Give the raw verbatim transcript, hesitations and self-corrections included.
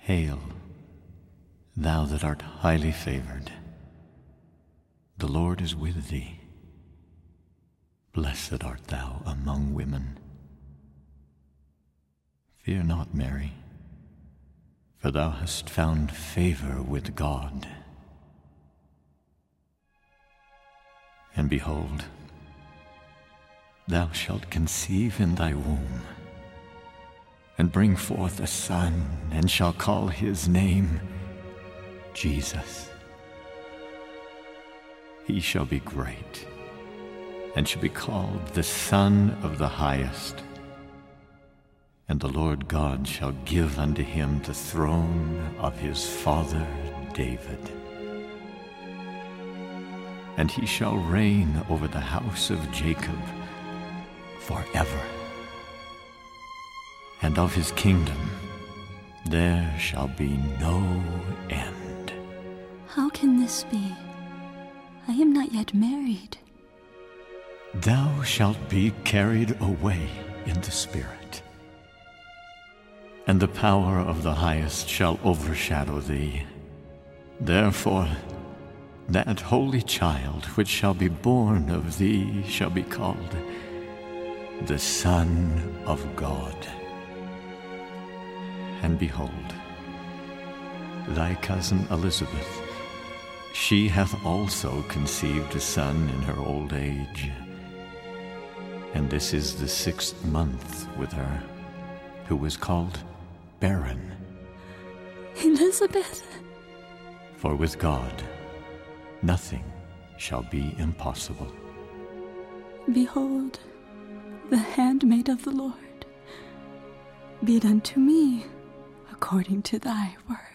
Hail, thou that art highly favored. The Lord is with thee. Blessed art thou among women. Fear not, Mary, for thou hast found favor with God. And behold, thou shalt conceive in thy womb, and bring forth a son, and shall call his name Jesus. He shall be great, and shall be called the Son of the Highest. And the Lord God shall give unto him the throne of his father David. And he shall reign over the house of Jacob forever. And of his kingdom there shall be no end. How can this be? I am not yet married. Thou shalt be carried away in the Spirit, and the power of the Highest shall overshadow thee. Therefore, that holy child which shall be born of thee shall be called the Son of God. And behold, thy cousin Elizabeth, she hath also conceived a son in her old age. And this is the sixth month with her, who was called barren. Elizabeth. For with God nothing shall be impossible. Behold, the handmaid of the Lord. Be it unto me according to thy word.